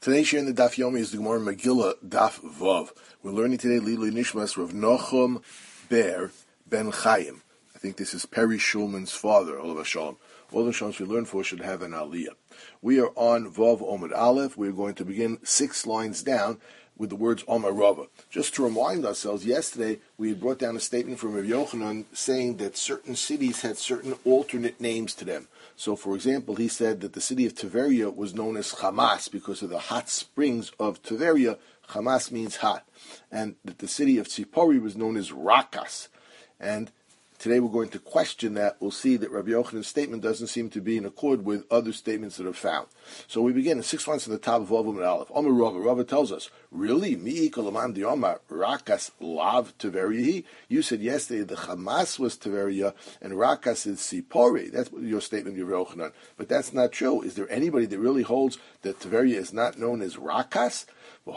Today's share in the Daf Yomi is the Gemara Megillah Daf Vav. We're learning today Lilui Nishmas Rav Nochum Ber Ben Chaim. I think this is Peri Shulman's father, Olav Shalom. All the Shaloms we learn for should have an aliyah. We are on Vav Omid Aleph. We're going to begin 6 lines down with the words Omar Rava. Just to remind ourselves, yesterday we had brought down a statement from Rav Yochanan saying that certain cities had certain alternate names to them. So, for example, he said that the city of Tiberia was known as Hamas because of the hot springs of Tiberia. Hamas means hot. And that the city of Tzipori was known as Rakas. And today we're going to question that. We'll see that Rabbi Yochanan's statement doesn't seem to be in accord with other statements that are found. So we begin in 6 lines from the top of Vav and Aleph. Omar Rava. Rava tells us, really? Mi kolaman di Omar Rakas lav Tiberia. You said yesterday the Hamas was Tiberia and Rakas is Sipori. That's your statement, Rabbi Yochanan. But that's not true. Is there anybody that really holds that Tiberia is not known as Rakas?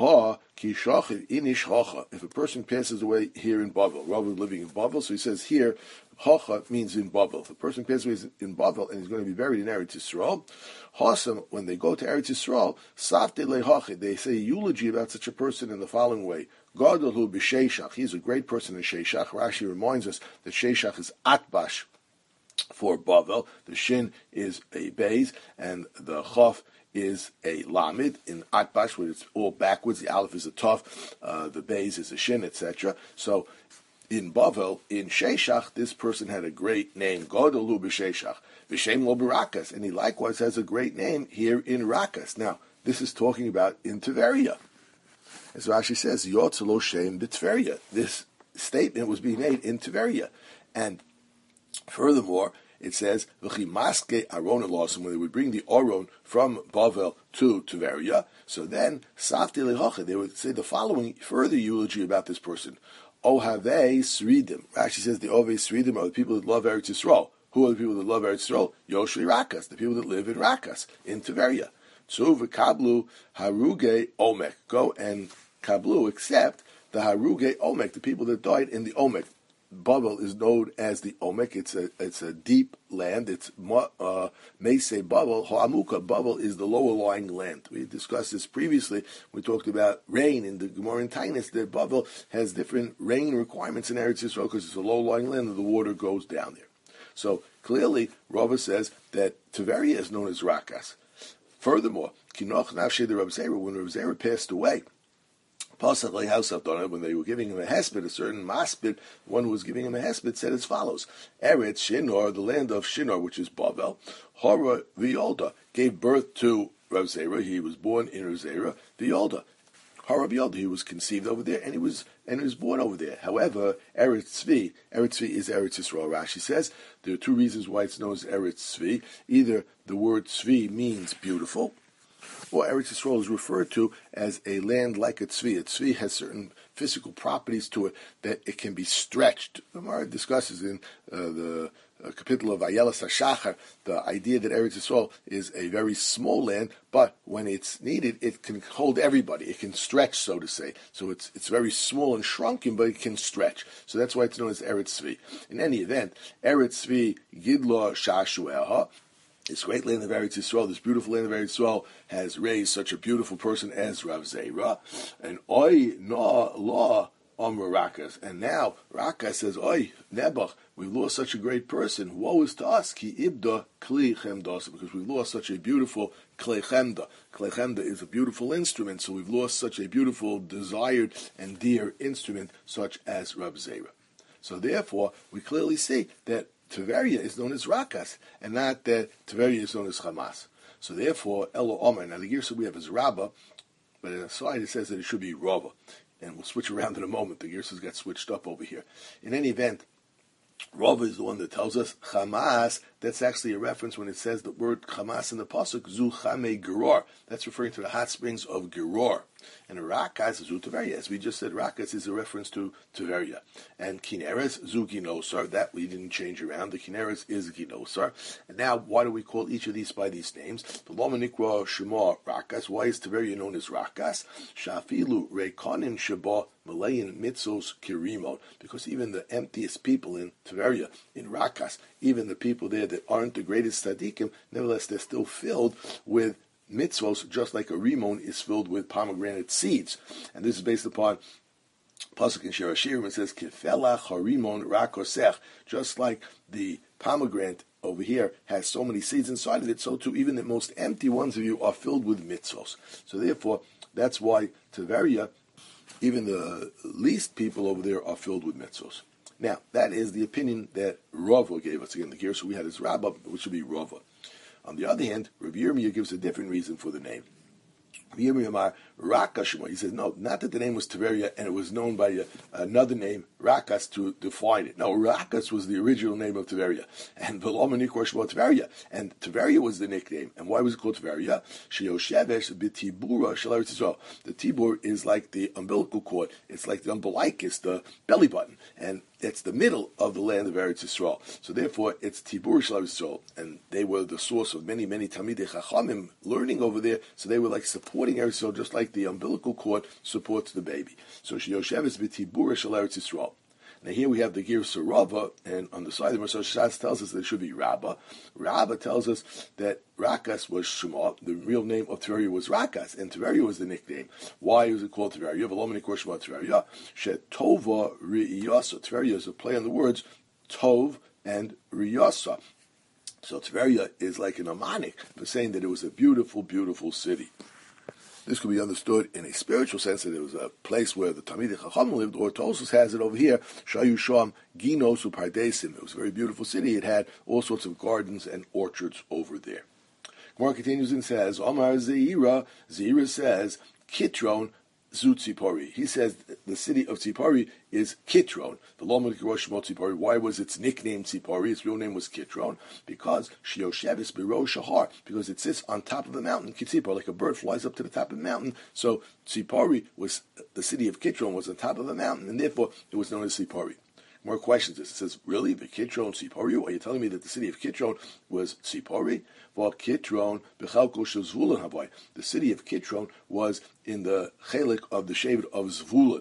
If a person passes away here in Bavel, Rava living in Bavel, so he says here, Hacha means in Bavel. If a person passes away in Bavel and he's going to be buried in Eretz Yisrael, Hasam, when they go to Eretz Yisrael, Safte lehachi, they say a eulogy about such a person in the following way. Gadolhu b'Sheshach, he's a great person in Sheshach. Rashi reminds us that Sheshach is Atbash for Bavel. The Shin is a Beis, and the Chaf is a Lamed in Atbash, where it's all backwards. The Aleph is a Tov, the Beis is a Shin, etc. So in Bavel, in Sheshach, this person had a great name, Godolu b'Sheshach, V'Shem lo b'Rakas, and he likewise has a great name here in Rakas. Now, this is talking about in Tiberia. As Rashi says, Yotz lo Shem b'Tveria. This statement was being made in Tiberia. And furthermore, it says, V'chimaske Aron Elosim, when they would bring the Aron from Bavel to Tiberia. So then, Safti lehoche, they would say the following further eulogy about this person. Ohavei Sridim. Rashi says the Ovei Sridim are the people that love Eretz Yisrael. Who are the people that love Eretz Yisrael? Yoshri Rakas, the people that live in Rakas, in Tiberia. So v'kablu haruge omek. Go and kablu, accept the haruge omek, the people that died in the omek. Bavel is known as the Omek. It's a deep land. It's Meisei Bavel. Ha'amuka. Bavel is the lower lying land. We discussed this previously. We talked about rain in the Gemara in Tainus. That Bavel has different rain requirements in Eretz Yisrael because it's a low lying land and the water goes down there. So clearly, Rava says that Tiberia is known as Rakas. Furthermore, Kinoch Nafshe the Rav Zera, when Rav Zera passed away, when they were giving him a hesped, a certain maspid, one who was giving him a hesped said as follows: Eretz Shinor, the land of Shinor, which is Bavel, Hora V'Yolda, gave birth to Rav Zera. He was born in Rav Zera, V'Yolda. Hora V'Yolda, he was conceived over there, and he was born over there. However, Eretz Tzvi is Eretz Yisrael. Rashi says there are 2 reasons why it's known as Eretz Tzvi. Either the word Tzvi means beautiful, or Eretz Yisrael is referred to as a land like a tzvi. A tzvi has certain physical properties to it that it can be stretched. The Gemara discusses in the capital of Ayelas HaShachar the idea that Eretz Yisrael is a very small land, but when it's needed, it can hold everybody. It can stretch, so to say. So it's very small and shrunken, but it can stretch. So that's why it's known as Eretz Tzvi. In any event, Eretz Tzvi Gidla Shashueha, this great land of Eretz Yisrael, this beautiful land of Eretz Yisrael, has raised such a beautiful person as Rav Zera. And Oy na la Amr Rakas. And now Rakas says, Oy, Nebuch, we've lost such a great person. Woe is to us, ki ibda kli chemda, because we've lost such a beautiful kli chemda. Kli chemda is a beautiful instrument, so we've lost such a beautiful, desired, and dear instrument, such as Rav Zera. So therefore, we clearly see that Tiberia is known as Rakas, and not that Tiberia is known as Hamas. So therefore, Elo Omer. Now the Girsa we have is Rabbah, but in a slide it says that it should be Rava. And we'll switch around in a moment. The Girsas got switched up over here. In any event, Rava is the one that tells us Hamas. That's actually a reference when it says the word Hamas in the pasuk Zu Chame Geror. That's referring to the hot springs of Geror. And Rakas is Zu Tiberia. As we just said, Rakas is a reference to Tiberia. And Kineres Zu Ginosar. That we didn't change around. The Kineres is Ginosar. And now, why do we call each of these by these names? The Lomanikra Shema Rakas. Why is Tiberia known as Rakas? Shafilu Rekonim Sheba Malayan Mitzos Kirimot. Because even the emptiest people in Tiberia, in Rakas, even the people there that aren't the greatest tzaddikim, nevertheless they're still filled with mitzvos, just like a rimon is filled with pomegranate seeds. And this is based upon Pasuk in Shir Hashirim. It says, Kefelach harimon rakosech, just like the pomegranate over here has so many seeds inside of it, so too even the most empty ones of you are filled with mitzvos. So therefore, that's why Tiberia, even the least people over there are filled with mitzvos. Now, that is the opinion that Rava gave us. Again, the Gersa we had is Rabbah, which would be Rava. On the other hand, Rabbi Yirmiyah gives a different reason for the name. Rabbi Yirmiyah Rakashma. He says, no, not that the name was Tiberia and it was known by another name, Rakas, to define it. No, Rakas was the original name of Tiberia. And Veloma Nikor Shmo Tiberia. And Tiberia was the nickname. And why was it called Tiberia? Sheyoshevesh b'tibura shel Eretz Yisrael. The tibur is like the umbilical cord. It's like the umbilicus, the belly button. And it's the middle of the land of Eretz Yisrael. So therefore, it's Tibur Shel Eretz Yisrael. And they were the source of many, many Talmidei Chachamim learning over there. So they were like supporting Eretz Yisrael, just like the umbilical cord supports the baby. So Sheyosheves b'Tibur Shel Eretz Yisrael. Now here we have the Gersa Rava, and on the side of Rosh Hashanah tells us that it should be Rabbah. Rabbah tells us that Rakas was Shema. The real name of Tiberia was Rakas, and Tiberia was the nickname. Why was it called Tiberia? Velomini Kor Shema Tiberia. Shetova Riyasa. Tiberia is a play on the words Tov and Riyasa. So Tiberia is like an amonic for saying that it was a beautiful, beautiful city. This could be understood in a spiritual sense, that it was a place where the Talmidei Chacham lived, or Tosfos has it over here, Shayu Sham Ginos Upardesim. It was a very beautiful city. It had all sorts of gardens and orchards over there. Gemara continues and says, Omar Zeira says, Kitron Zu Tzipori. He says the city of Tzipori is Kitron. The Lomad Kirosh Shemot Tzipori. Why was its nickname Tzipori? Its real name was Kitron. Because Shioshevis Biro Shahar. Because it sits on top of the mountain. Kitzipor, like a bird flies up to the top of the mountain. So Tzipori was, the city of Kitron was on top of the mountain, and therefore it was known as Tzipori. More questions. It says, really? The Kitron Tzipori? Are you telling me that the city of Kitron was Tzipori? Well, Kitron, Bechalko Zvulun Haboy. The city of Kitron was in the chelik of the shevet of Zvulun.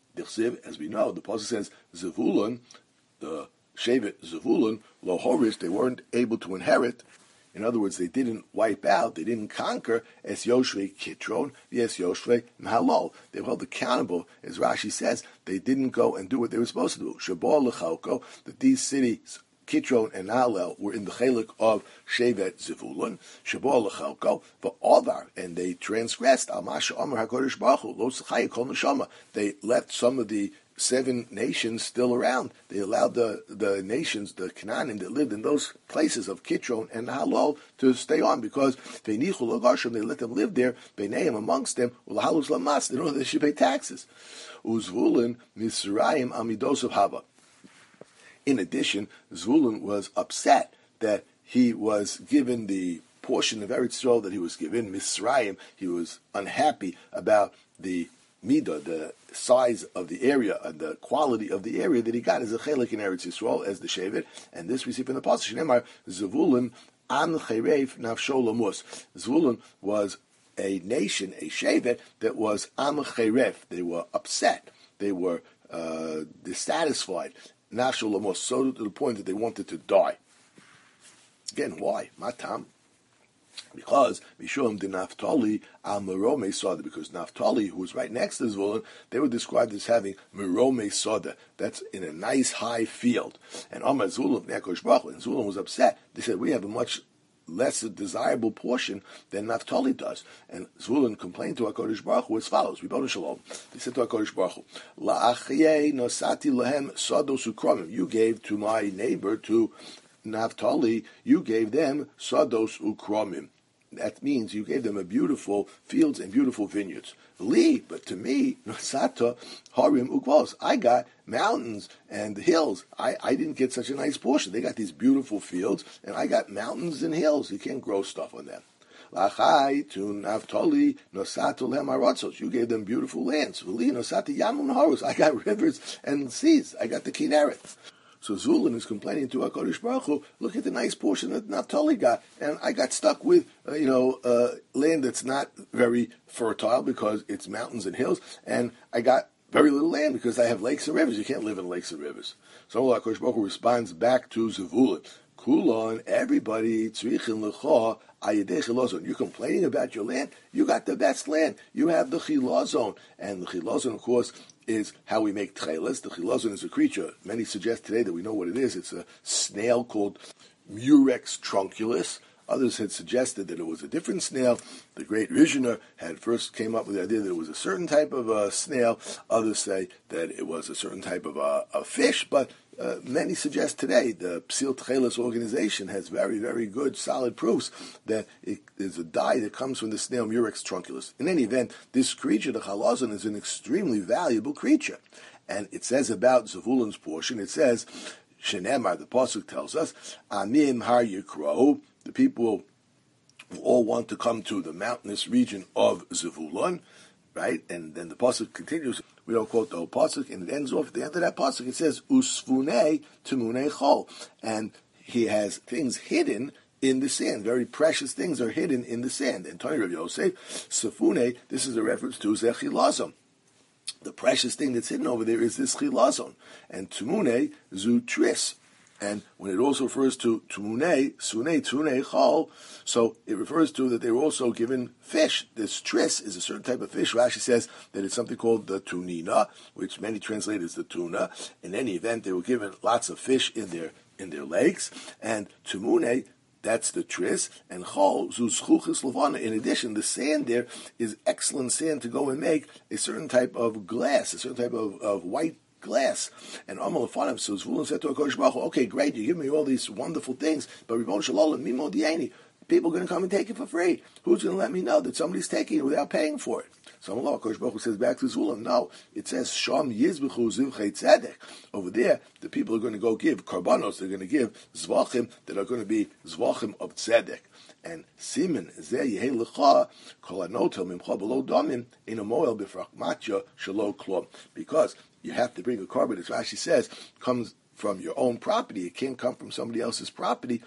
As we know, the pasuk says, Zvulun, the shevet Zvulun, lo horish, they weren't able to inherit. In other words, they didn't wipe out, they didn't conquer Es Yoshvei Kitron, Es Yoshvei Mahalol. They were held accountable, as Rashi says, they didn't go and do what they were supposed to do. Shabal Lechalko, that these cities, Kitron and Halel, were in the chelik of Shevet Zevulun, Shabal Lechalko, but Ovar, and they transgressed, Al Masha Amar HaKadosh Baruch Hu, Lo Tzachai Kol Neshama. They left some of the 7 nations still around. They allowed the nations, the Canaanim that lived in those places of Kitron and Halol to stay on, because they let them live there, Beineim amongst them, Ulahalus Lamas, they know they should pay taxes. Uzvulun Misraim Amidos of Hava. In addition, Zvulun was upset that he was given the portion of Eretz Yisrael that he was given, Misraim. He was unhappy about the midah, the size of the area and the quality of the area that he got as a chelik in Eretz Yisrael, as the shevet. And this we see from the pasuk, Shneimar, Zvulun an cherev nafsho lamus. Zvulun was a nation, a shevet, that was am cherev. They were upset. They were dissatisfied. Nafsho lamus, so to the point that they wanted to die. Again, why? Matam. Because Mishum de Naphtali al Merome Soda, because Naphtali, who was right next to Zvulun, they were described as having Merome Soda. That's in a nice high field. And Amar Zvulun, Nekosh Baruch, and Zvulun was upset. They said, we have a much less desirable portion than Naphtali does. And Zvulun complained to HaKadosh Baruch Hu as follows, Ribono Shalom. They said to HaKadosh Baruch Hu, La'achye nosati lahem sodos ukramim. You gave to my neighbor, to Naphtali, you gave them sodos ukramim. That means you gave them a beautiful fields and beautiful vineyards. Li, but to me, Nosata Harim Ukvos. I got mountains and hills. I didn't get such a nice portion. They got these beautiful fields, and I got mountains and hills. You can't grow stuff on them. Lachai to Naphtali Nosatu Lem Aratzos. You gave them beautiful lands. Li Nosati Yamun Horus. I got rivers and seas. I got the Kinneret. So Zvulun is complaining to HaKadosh Baruch Hu, look at the nice portion that Naphtali got, and I got stuck with land that's not very fertile because it's mountains and hills, and I got very little land because I have lakes and rivers. You can't live in lakes and rivers. So HaKadosh Baruch Hu responds back to Zvulun. Kulon, everybody, tzrichin lecha ayedei chilazon. You're complaining about your land. You got the best land. You have the chilazon, and the chilazon, of course, is how we make tchelas. The chilazon is a creature. Many suggest today that we know what it is. It's a snail called Murex trunculus. Others had suggested that it was a different snail. The great Rishner had first came up with the idea that it was a certain type of snail. Others say that it was a certain type of a fish, but many suggest today the Psil Tcheles organization has very, very good, solid proofs that it is a dye that comes from the snail Murex trunculus. In any event, this creature, the chalazon, is an extremely valuable creature. And it says about Zavulun's portion, it says, Shenemar, the Pasuk tells us, Amim Har Yikro, the people all want to come to the mountainous region of Zavulun, right? And then the pasuk continues. We don't quote the whole pasuk, and it ends off at the end of that pasuk. It says Usfune Tumunei Chol, and he has things hidden in the sand. Very precious things are hidden in the sand. And Tony Rav Yosef, Safune, this is a reference to Zechilazon. The precious thing that's hidden over there is this chilazon, and Tumune Zutris. And when it also refers to Tumune, Sune, Tune, Chol, so it refers to that they were also given fish. This tris is a certain type of fish. Rashi says that it's something called the tunina, which many translate as the tuna. In any event, they were given lots of fish in their lakes. And Tumune, that's the tris, and chol zuzchuchis levana. In addition, the sand there is excellent sand to go and make a certain type of glass, a certain type of white glass. And Amal Afanim, so Zvulun said to HaKadosh Baruch Hu, okay, great, you give me all these wonderful things, but Ribon Shalom, Mimo Dieni, people are going to come and take it for free. Who's going to let me know that somebody's taking it without paying for it? So Allah, HaKadosh Baruch Hu says back to Zvulun, no, it says Sham Yizbechu Zivchei Tzedek. Over there, the people are going to go give karbanos, they're going to give zvachim that are going to be zvachim of tzedek. And Simen Zeh Yehei Lecha Kol Anotel Mimcha Below Damim in a Moel B'Frachmatya Shelo Klom, because you have to bring a carbon, as Rashi says, comes from your own property. It can't come from somebody else's property.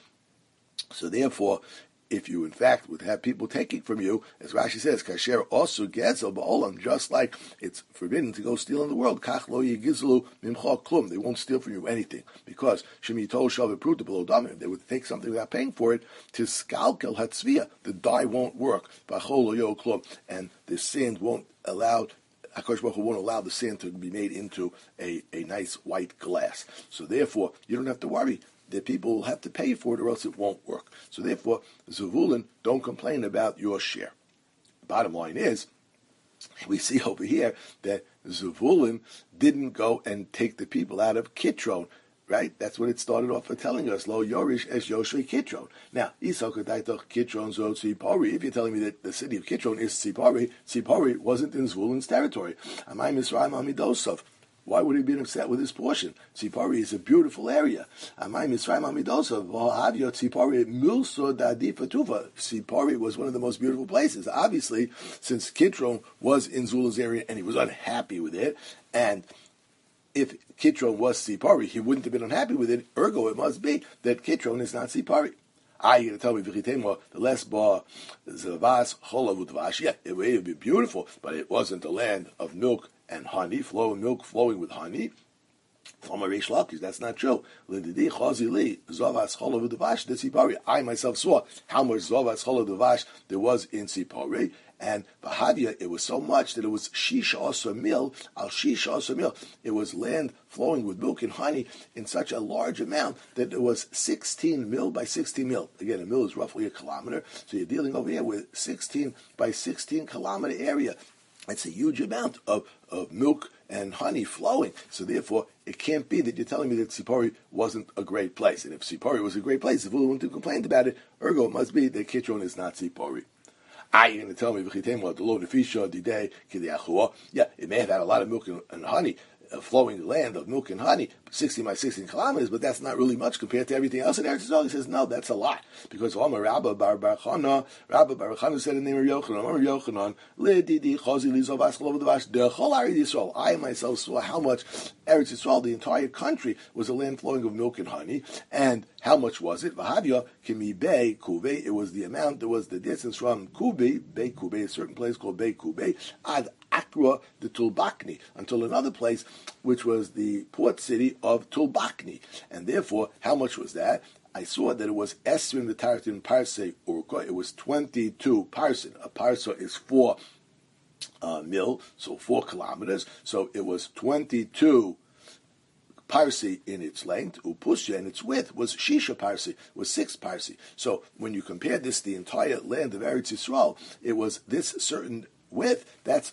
So therefore, if you in fact would have people taking from you, as Rashi says, kasher also gezel ba'olam, just like it's forbidden to go steal in the world, kach lo yigizlu mimcha klum, they won't steal from you anything, because shemi tol shal v'pruta below damim, they would take something without paying for it, to skalkel hatzvia, the dye won't work, b'achol lo yo klum, and the sand won't allow, HaKadosh Baruch Hu won't allow the sand to be made into a nice white glass. So therefore, you don't have to worry that people will have to pay for it or else it won't work. So therefore, Zavulun, don't complain about your share. Bottom line is, we see over here that Zavulun didn't go and take the people out of Kitron, right? That's what it started off with telling us. Lo Yorish es Yoshri Kitron. Now, Kitron Zot Tzipori. If you're telling me that the city of Kitron is Tzipori, Tzipori wasn't in Zvulun's territory. Amay Misraim Amidosov. Why would he be upset with his portion? Tzipori is a beautiful area. Amay Misraim Amidosov. V'havyo Tzipori Milso Dadi Fatuva. Tzipori was one of the most beautiful places. Obviously, since Kitron was in Zvulun's area and he was unhappy with it, and if Kitron was Tzipori, he wouldn't have been unhappy with it. Ergo, it must be that Kitron is not Tzipori. You're going to tell me, the less bar, Zavas, Cholav, Udvash. Yeah, it would be beautiful, but it wasn't a land of milk and honey, milk flowing with honey. From a Reish Lakish, that's not true. I myself saw how much Zavas Cholav Udvash there was in Tzipori. And Bahavia, it was so much that it was Shisha Asa Mil, Al Shisha Asa Mil. It was land flowing with milk and honey in such a large amount that it was 16 mil by 16 mil. Again, a mil is roughly a kilometer. So you're dealing over here with 16 by 16 kilometer area. That's a huge amount of milk and honey flowing. So therefore, it can't be that you're telling me that Tzipori wasn't a great place. And if Tzipori was a great place, if we wouldn't have complained about it, ergo it must be that Kitron is not Tzipori. You're going to tell me, yeah, it may have had a lot of milk and honey, flowing land of milk and honey, 16 by 16 kilometers, but that's not really much compared to everything else in Eretz Yisrael. He says, no, that's a lot. Because Rabba Bar Chana said in the name of Yochanan, I myself saw how much Eretz Yisrael, the entire country, was a land flowing of milk and honey. And how much was it? Vahavya Kimi Bei Kube. It was the amount, there was the distance from Kube, Bei Kube, a certain place called Bei Kube, ad Akra the Tulbakni, until another place, which was the port city of Tulbakni. And therefore, how much was that? I saw that it was Esrin the Tartin Parse Urka. It was 22 parsin. A parsa is 4 mil, so 4 kilometers. So it was 22 parsi in its length. Upusya, and its width was Shisha parsi, was 6 parsi. So when you compare this, the entire land of Eretz Yisrael, it was this certain width. That's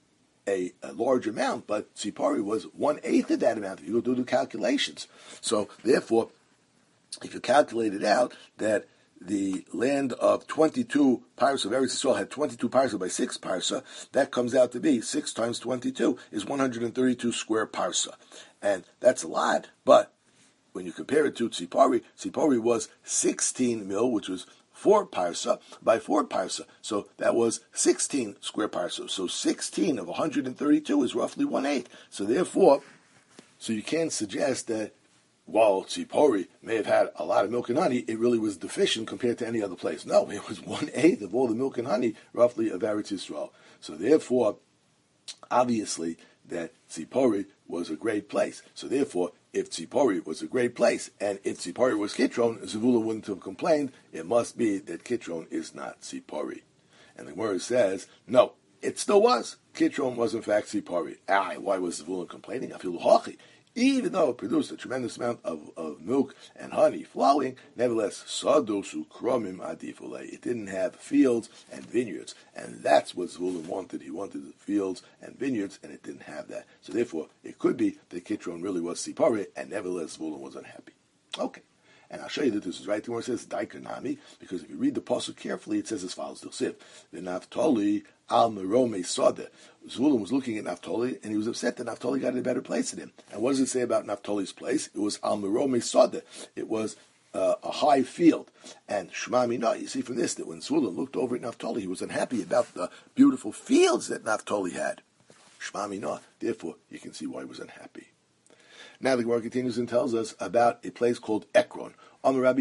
a large amount, but Tzipori was 1/8 of that amount if you go do the calculations. So therefore, if you calculate it out, that the land of 22 parsa of Eretz Yisrael had 22 parsa by 6 parsa, that comes out to be 6 times 22 is 132 square parsa. And that's a lot, but when you compare it to Tzipori was 16 mil, which was 4 parsa by 4 parsa. So that was 16 square parsa. So 16 of 132 is roughly 1/8. So therefore, you can't suggest that while Tzipori may have had a lot of milk and honey, it really was deficient compared to any other place. No, it was 1/8 of all the milk and honey, roughly, of Eretz Yisrael. So therefore, obviously, that Tzipori was a great place. So therefore, if Tzipori was a great place, and if Tzipori was Kitron, Zvulun wouldn't have complained. It must be that Kitron is not Tzipori. And the Gemara says, no, it still was. Kitron was in fact Tzipori. Why was Zvulun complaining? I feel hachi. Even though it produced a tremendous amount of milk and honey flowing, nevertheless, sadosu kromim adifule. It didn't have fields and vineyards, and that's what Zvulun wanted. He wanted the fields and vineyards, and it didn't have that. So therefore, it could be that Kitron really was Tzipori, and nevertheless, Zvulun was unhappy. Okay. And I'll show you that this is right. The word says Daikanami, because if you read the pasuk carefully, it says as follows: the Naftali al merome sode. Zvulun was looking at Naphtali, and he was upset that Naphtali got a better place than him. And what does it say about Naphtali's place? It was al merome sode. It was a high field. And Shema Mina, you see from this that when Zvulun looked over at Naphtali, he was unhappy about the beautiful fields that Naphtali had. Shema Mina. Therefore, you can see why he was unhappy. Now the Gemara continues and tells us about a place called Ekron. Rabbi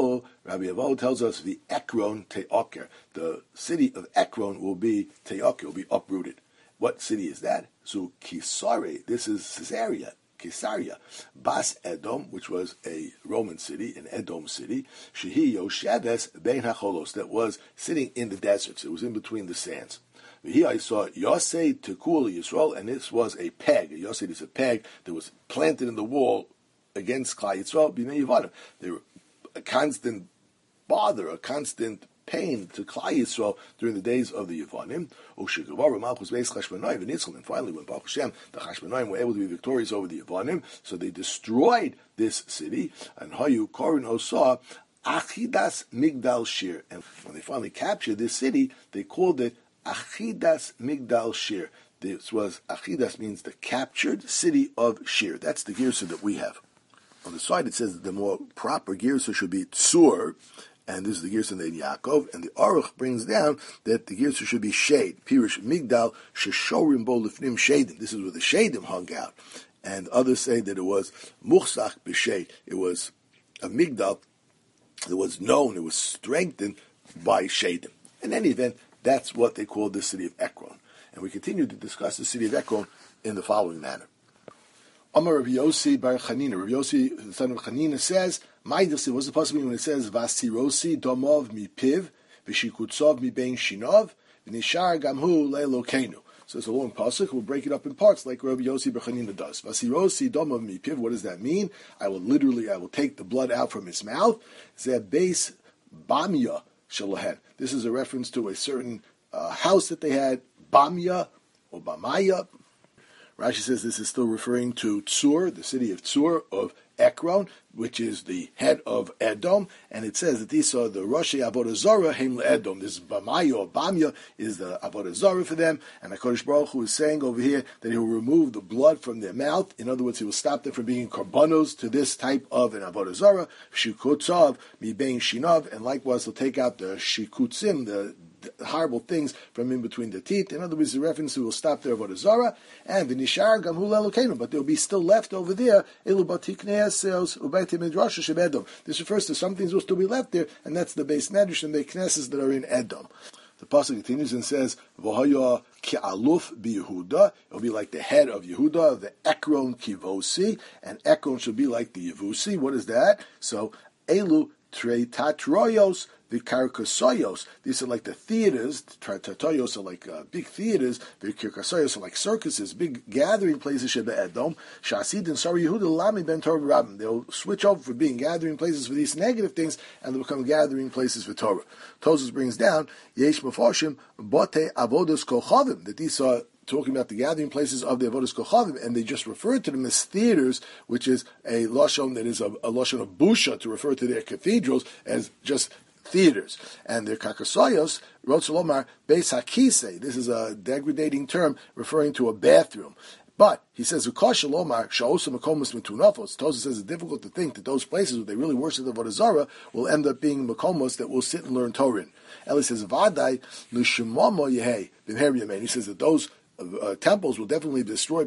Avo tells us the Ekron Te'oker. The city of Ekron will be Te'oker, will be uprooted. What city is that? So Kisare, this is Caesarea. Bas Edom, which was a Roman city, an Edom city. Shehi Yosheves Ben HaCholos, that was sitting in the deserts. It was in between the sands. Here I saw Yosei Tekul Yisrael, and this was a peg. A Yosei is a peg that was planted in the wall against Klal Yisrael. B'nei Yevanim. They were a constant bother, a constant pain to Klal Yisrael during the days of the Yevanim. And finally, when Baruch Hashem, the Chashmonaim were able to be victorious over the Yevanim, so they destroyed this city. And Hayu Korin Osa Achidas Migdal Shir. And when they finally captured this city, they called it Achidas Migdal Shir. This was, Achidas means the captured city of Shir. That's the Girsa that we have. On the side it says that the more proper Girsa should be Tzur, and this is the Girsa in Yaakov, and the Aruch brings down that the Girsa should be Shade. Pirish Migdal Sheshorim Bo Lifnim Shadim. This is where the Shadim hung out. And others say that it was Muchsach B'Shade. It was a Migdal that was known, it was strengthened by Shadim. In any event, that's what they call the city of Ekron. And we continue to discuss the city of Ekron in the following manner. Amar Rabbi Yossi bar Chanina. Rabbi Yossi, the son of Chanina, says, what's the possible when it says, Vasirosi domov mi piv, v'shikutzov mi bein shinov, v'nishar gamhu le'elokenu. So it's a long pasuk. We'll break it up in parts like Rabbi Yossi bar Chanina does. Vasirosi domov mi piv. What does that mean? I will take the blood out from his mouth. Zeh beis bamya shalahen. This is a reference to a certain house that they had, Bamya or Bamaya. Rashi says this is still referring to Tzur, the city of Tzur of Ekron, which is the head of Edom, and it says that these are the Roshi Avodah Zarah Heim Edom. This Bamaya or Bamya is the Avodah Zarah for them, and HaKadosh Baruch Hu is saying over here that he will remove the blood from their mouth. In other words, he will stop them from being karbanos to this type of an Avodah Zarah, Shikutzav Mi Bein Shinav, and likewise he'll take out the Shikutzim, the horrible things from in between the teeth. In other words, the reference to will stop there Avodah Zarah, and the Nishar Gamhu Le'Elokeinu, but there will be still left over there. This refers to some things will still be left there, and that's the base medrash and the knesses that are in Edom. The pasuk continues and says, "V'haya ki'aluf b'Yehuda." It will be like the head of Yehuda, the Ekron Kivosi, and Ekron should be like the Yevusi. What is that? So Elu tre tatroyos vikarkasoyos. These are like the theaters. Tatroyos are like big theaters. Vikarkasoyos are like circuses, big gathering places. Sheba Edom. Shasid and Sari Yehuda Lami Ben Torah Rabbim. They'll switch over from being gathering places for these negative things, and they'll become gathering places for Torah. Tosas brings down Yesh Mefarshim Bote Avodos Kochavim, that these are talking about the gathering places of the Avodas Kochavim, and they just refer to them as theaters, which is a lashon that is a lashon of busha, to refer to their cathedrals as just theaters. And their kakasayos, Rotzelomar, Beis Hakise, this is a degrading term referring to a bathroom. But he says, Tosa says it's difficult to think that those places where they really worship the Avodah Zarah will end up being makomos that will sit and learn Torah in. Eli says, Vadai Lushimomo Yehei B'mher Yamein. He says that those temples will definitely be destroyed.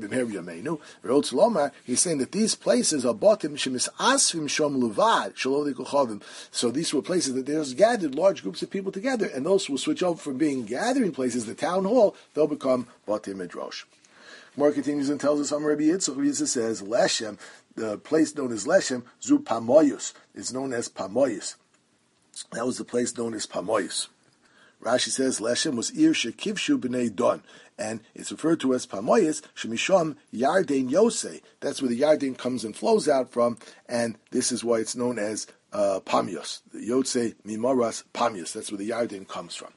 He's saying that these places are botim shemis asvim shom luvad shalom likochavim. So these were places that there's gathered large groups of people together, and those will switch over from being gathering places, the town hall, they'll become botim midrash. More continues and tells us on Rabbi Yitzchak. Rabbi Yitzchak says Leshem, the place known as Leshem, zu Pamoyus, is known as Pamoyus. That was the place known as Pamoyus. Rashi says Leshem was Ir Shekivshu b'nei Don, and it's referred to as Pamoyas Shemisham Yarden Yosei. That's where the Yarden comes and flows out from, and this is why it's known as Pamios. The Yosei Mimoras Pamios. That's where the Yarden comes from.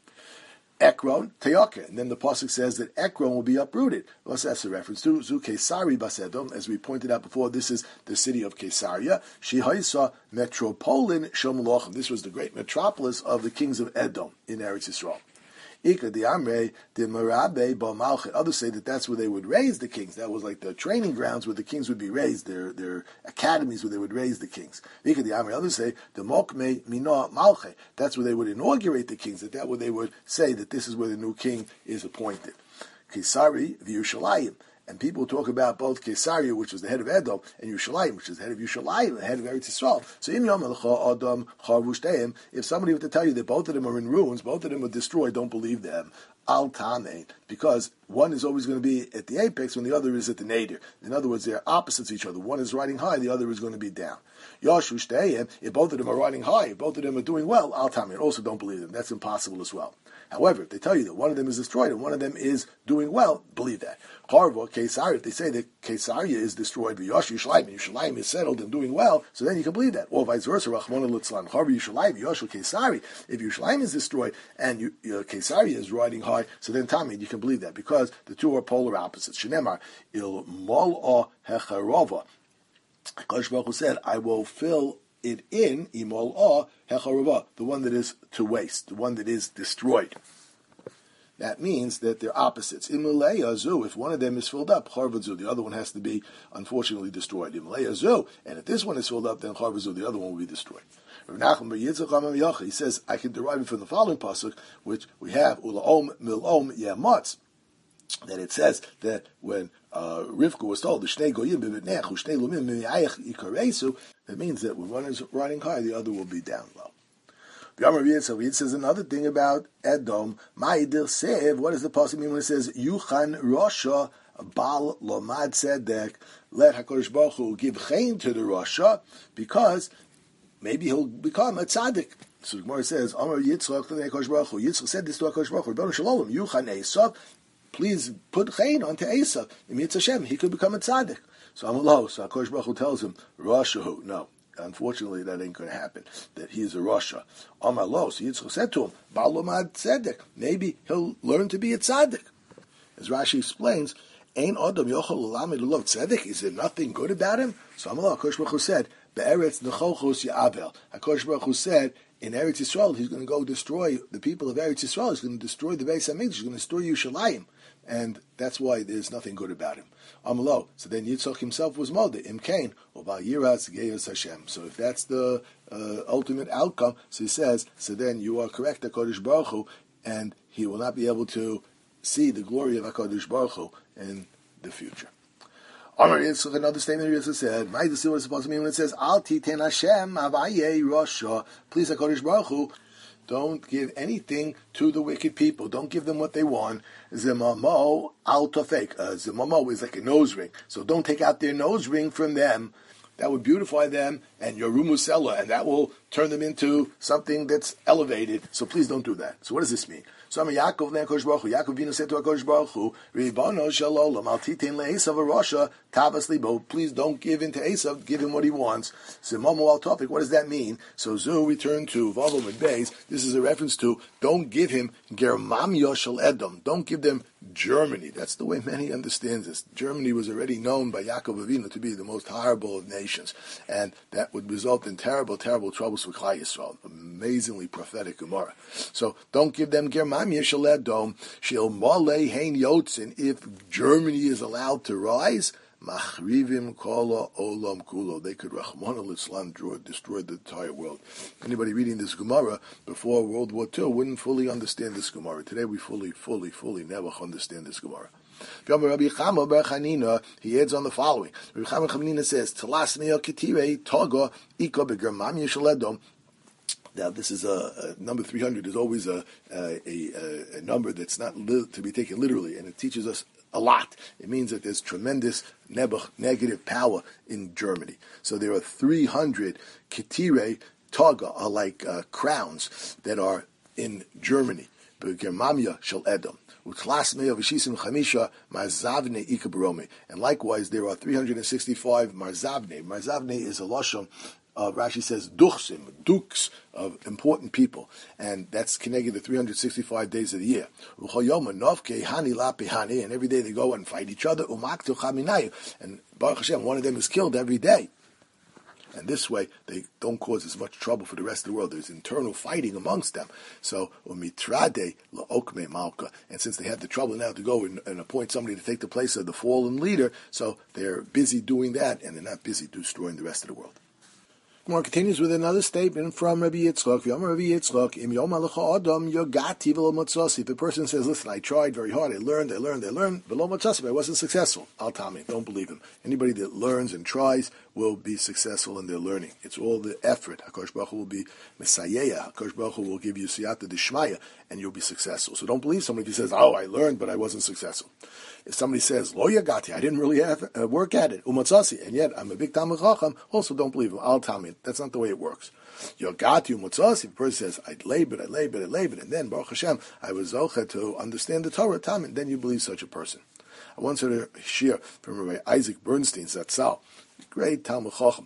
Ekron Teoke, and then the pasuk says that Ekron will be uprooted. Well, that's a reference to Zu Kesari Basedom. As we pointed out before, this is the city of Kesaria. Shihaisa Metropolin Shomolochem. This was the great metropolis of the kings of Edom in Eretz Yisrael. Ika the Amre the Merabe Ba'malchet. Others say that that's where they would raise the kings. That was like the training grounds where the kings would be raised. Their academies where they would raise the kings. Ika the Amre. Others say the Mokme Mina Malche. That's where they would inaugurate the kings. That where they would say that this is where the new king is appointed. Kesari v'Yushalayim. And people talk about both Kesaria, which was the head of Edom, and Yushalayim, which is the head of Yushalayim, the head of Eretz Yisrael. So in Yom Adam Charvushdeim, if somebody were to tell you that both of them are in ruins, both of them are destroyed, don't believe them. Al Tamein, because one is always going to be at the apex when the other is at the nadir. In other words, they're opposites of each other. One is riding high, the other is going to be down. Yashushdeim, if both of them are riding high, if both of them are doing well, Al Tamein, also don't believe them. That's impossible as well. However, if they tell you that one of them is destroyed and one of them is doing well, believe that. Harva, Kesaria, if they say that Kesaria is destroyed, but Yushalayim is settled and doing well, so then you can believe that. Or vice versa, Rachmana Litzlan, Harva Yushalayim, Yoshu Kesari. If Yushalayim is destroyed and Kesaria is riding high, so then Tamid, you can believe that, because the two are polar opposites. Shenemar, Il Mol'a Hecharova. Kadosh Baruch Hu said, I will fill it in, Imol'a Hecharova, the one that is to waste, the one that is destroyed. That means that they're opposites. In Malaya Zu, if one of them is filled up, Charvazu, the other one has to be unfortunately destroyed. In Malaya Zu, and if this one is filled up, then Charvazu, the other one will be destroyed. He says, I can derive it from the following pasuk, which we have, Ulaom Milom Yamotz, that it says that when Rivka was told, that means that when one is riding high, the other will be down low. It says another thing about Edom. Ma'idil Sev. What does the pasuk mean when it says Yuchan Rosha Bal Lomad Tzedek? Let Hakadosh Baruch Hu give chen to the Rosha, because maybe he'll become a tzaddik. So the Gemara says, Amar Yitzchak to the Hakadosh Baruch Hu. Yitzchak said this to Hakadosh Baruch Hu. Rebbeinu Shalom Yuchan Esav. Please put chen onto Esav. It means Hashem. He could become a tzaddik. So Amallah. So Hakadosh Baruch Hu tells him Roshahu. No. Unfortunately, that ain't going to happen. That he is a Rasha. Amar Lo. So Yitzchak said to him, Balomad Tzedek. Maybe he'll learn to be a tzaddik. As Rashi explains, Ein Adam Yochel Ulamed Lulav Tzedek. Is there nothing good about him? So Amar Lo. HaKadosh Baruch Hu said, Be'eretz Necholchos Ya'avel. HaKadosh Baruch Hu said, in Eretz Yisrael, he's going to go destroy the people of Eretz Yisrael. He's going to destroy the Beis Hamikdash. He's going to destroy Yushalayim. And that's why there's nothing good about him. Amalo. So then Yitzchak himself was molded. Imkain. Hashem. So if that's the ultimate outcome, so he says, so then you are correct, HaKadosh Baruch Hu, and he will not be able to see the glory of HaKadosh Baruch Hu in the future. Amar Yitzchak, another statement Yitzchak said, what is supposed to mean when it says, Al titen Hashem avaye Rasha. Please, HaKadosh Baruch Hu, don't give anything to the wicked people. Don't give them what they want. Zimamo al tofek. Zimamo is like a nose ring. So don't take out their nose ring from them. that would beautify them, and your rumusella, and that will turn them into something that's elevated. So please don't do that. So what does this mean? So Yaakov Vino said to HaKadosh Baruch Hu, Ribono Shalom, Al Titin LeEsav Arosha, Tavas Libo, please don't give in to Esav, give him what he wants. Simomo al topic, what does that mean? So Zu return to Vavom and Beis. This is a reference to, don't give him Germamia Shel Edom, don't give them Germany. That's the way many understand this. Germany was already known by Yaakov Avinu to be the most horrible of nations, and that would result in terrible, terrible troubles for Klal Yisrael. Amazingly prophetic Gemara. So don't give them Germania Shel Edom, Shel Mole Hein Yotzin. If Germany is allowed to rise, Machrivim Kola Olam Kulo. They could Rahman al-Islam destroy the entire world. Anybody reading this Gemara before World War II wouldn't fully understand this Gemara. Today we fully never understand this Gemara. Rabbi Chama bar Chanina, he adds on the following. Rabbi Chama bar Chanina says, Talas Neo Ketire Toga Iko Begermamia Shaledom. Now, this is number 300 is always a number that's not to be taken literally, and it teaches us a lot. It means that there's tremendous negative power in Germany. So there are 300 Ketire Toga, are like crowns that are in Germany. Germania shel Edom. And likewise, there are 365 Marzavne. Marzavne is a lashon. Rashi says duchsim, dukes of important people, and that's connected the 365 days of the year. And every day they go and fight each other. And Baruch Hashem, one of them is killed every day. And this way, they don't cause as much trouble for the rest of the world. There's internal fighting amongst them. So, umitrade laokme malka. And since they have the trouble now to go and appoint somebody to take the place of the fallen leader, so they're busy doing that, and they're not busy destroying the rest of the world. Gemara continues with another statement from Rabbi Yitzchak. Rabbi Yitzchak, Im Yom Alecha Adam Yogati V'lo Motzasi. If a person says, "Listen, I tried very hard. I learned. V'lo Motzasi, but I wasn't successful." Al Tami, don't believe him. Anybody that learns and tries will be successful in their learning. It's all the effort. HaKadosh Baruch Hu will be Mesayeya. HaKadosh Baruch Hu will give you Siyata D'Shmaya, and you'll be successful. So don't believe somebody who says, "Oh, I learned, but I wasn't successful." If somebody says, "Lo Yagati, I didn't really work at it," Umatzasi, and yet I'm a big Talmid Chacham, also don't believe him. Al Tami, that's not the way it works. Yogati Umatzasi, if a person says, I labored, and then Baruch Hashem, I was zocha to understand the Torah, Talmid, then you believe such a person. I once heard a shir from Rabbi Isaac Bernstein Zatzal, great Talmid Chacham,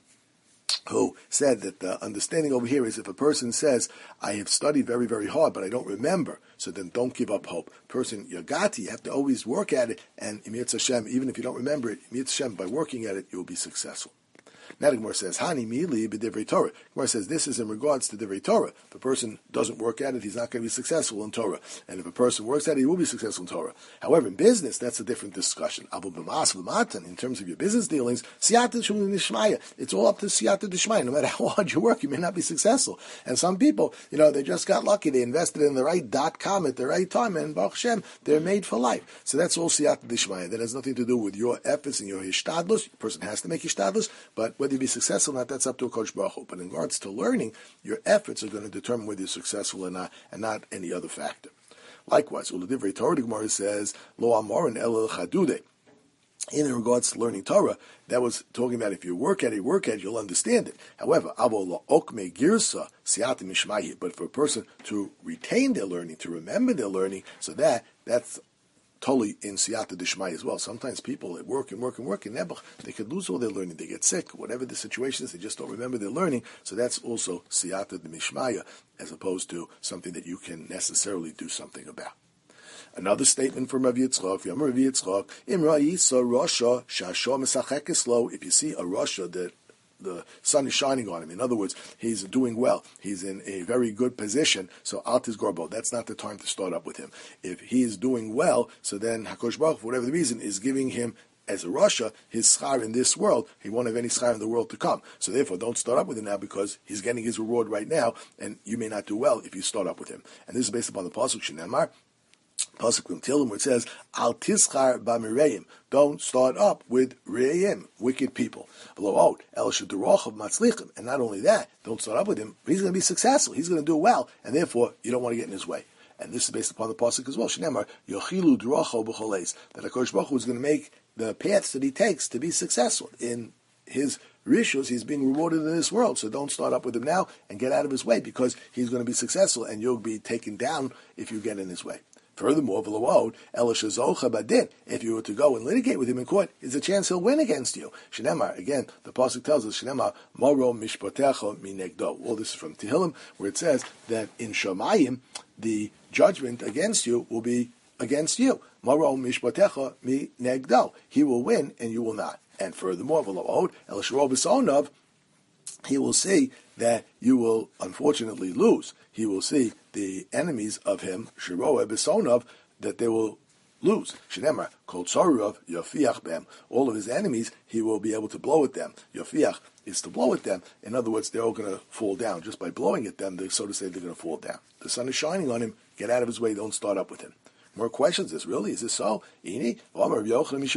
who said that the understanding over here is if a person says, I have studied very, very hard, but I don't remember, so then don't give up hope. Person, Yagati, you have to always work at it, and Im Hashem, even if you don't remember it, Im Hashem, by working at it, you'll be successful. Now the Gemara says, Hani mili b'divrei Torah. Gemara says this is in regards to divrei Torah. If a person doesn't work at it, he's not going to be successful in Torah. And if a person works at it, he will be successful in Torah. However, in business, that's a different discussion. Abu b'mas v'matan, in terms of your business dealings, siyata d'shmaya. It's all up to siyata d'shmaya. No matter how hard you work, you may not be successful. And some people, they just got lucky. They invested in the right .com at the right time, and Baruch Hashem, they're made for life. So that's all siyata d'shmaya. That has nothing to do with your efforts and your hishtadlus. A person has to make hishtadlus, but whether you be successful or not, that's up to a Kodesh Baruch Hu. But in regards to learning, your efforts are going to determine whether you're successful or not, and not any other factor. Likewise, Uladivrei Torah, the Gemara says, Lo Amorin El Chadude. In regards to learning Torah, that was talking about if you work at it, you'll understand it. However, Avo Okme Girsa Siatim Mishmayi. But for a person to retain their learning, to remember their learning, so that's totally in siyata d'shmaya as well. Sometimes people work in nebuch, they could lose all their learning, they get sick, whatever the situation is, they just don't remember their learning. So that's also siyata d'mishmaya, as opposed to something that you can necessarily do something about. Another statement from Rav Yitzchak, Yom Rav Yitzchak, Imra Yisa Rasha Shasho Mesachekes Lo. If you see a Rasha that the sun is shining on him. In other words, he's doing well. He's in a very good position. So Altis Gorbo, that's not the time to start up with him. If he is doing well, so then HaKadosh Baruch, for whatever the reason, is giving him as a Rasha his schar in this world. He won't have any schar in the world to come. So therefore, don't start up with him now because he's getting his reward right now, and you may not do well if you start up with him. And this is based upon the pasuk Shneimar. Pasuk from Tehillim, where it says, Al tischar b'mireim. Don't start up with re'im, wicked people. Below el shedurach matzlichim. And not only that, don't start up with him, but he's going to be successful. He's going to do well, and therefore you don't want to get in his way. And this is based upon the pasuk as well. Shneimar yochilu duracho b'choleis. That HaKadosh Baruch Hu is going to make the paths that he takes to be successful in his rishus, he's being rewarded in this world. So don't start up with him now and get out of his way, because he's going to be successful and you'll be taken down if you get in his way. Furthermore, if you were to go and litigate with him in court, there's a chance he'll win against you. Shenemar, again, the pasuk tells us, Shenemar, Moro mishpatecha minegdo. All this is from Tehillim, where it says that in Shamayim, the judgment against you will be against you. Moro mishpatecha minegdo. He will win and you will not. And furthermore, he will see that you will unfortunately lose. He will see the enemies of him, Shiroah Besonov, that they will lose. Shenemar, Kol Tzorav, Yofiach Bem. All of his enemies, he will be able to blow at them. Yofiach is to blow at them. In other words, they're all going to fall down. Just by blowing at them, so to say, they're going to fall down. The sun is shining on him. Get out of his way. Don't start up with him. More questions. Is this so? Ini, all of